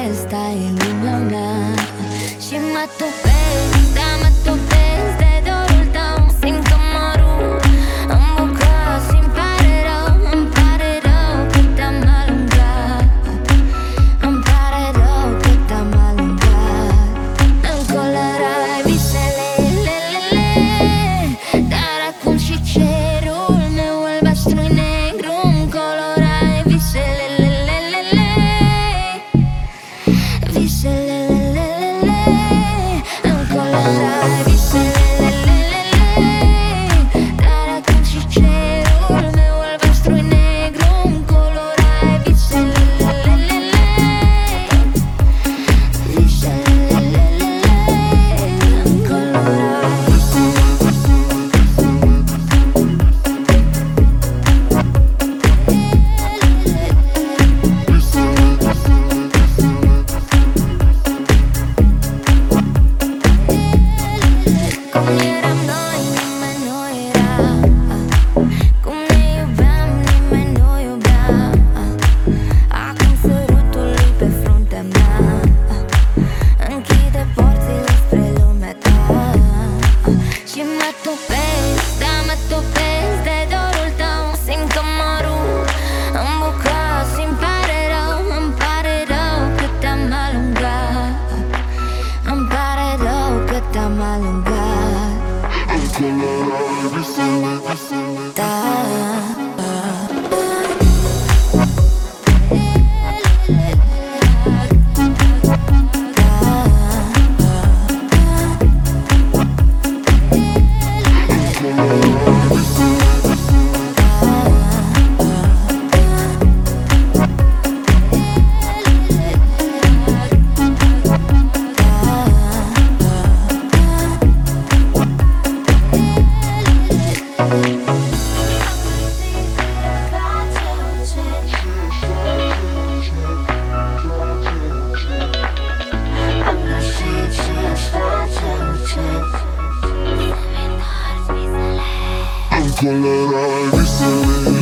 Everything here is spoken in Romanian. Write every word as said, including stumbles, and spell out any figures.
topesc, stai în lumea mea. Și mă topesc, da, mă topesc de dorul tău. Simt că mă rup în bucăți, îmi pare rău, îmi pare rău că te-am alungat. Îmi pare rău că te-am alungat. Îmi colorai visele, lelele, dar acum și cerul meu albastru-i negru. Îmi colorai visele, lelele, visele, lelele. Îmi colorai visele, lelele, dar acum și cerul meu albastru-i negru. Îmi colorai visele, lelele, visele, lelele. Îmi colorai cum eram noi, nimeni nu era. Cum ne iubeam, nimeni nu iubea. Acum sărutul-i pe fruntea mea închide porțile spre lumea ta. Și mă topesc, da, mă topesc de dorul tău. Simt că mă rup în bucăți, îmi pare rău, îmi pare rău că te-am alungat. Îmi pare rău că te-am alungat. Da. Colorai visele.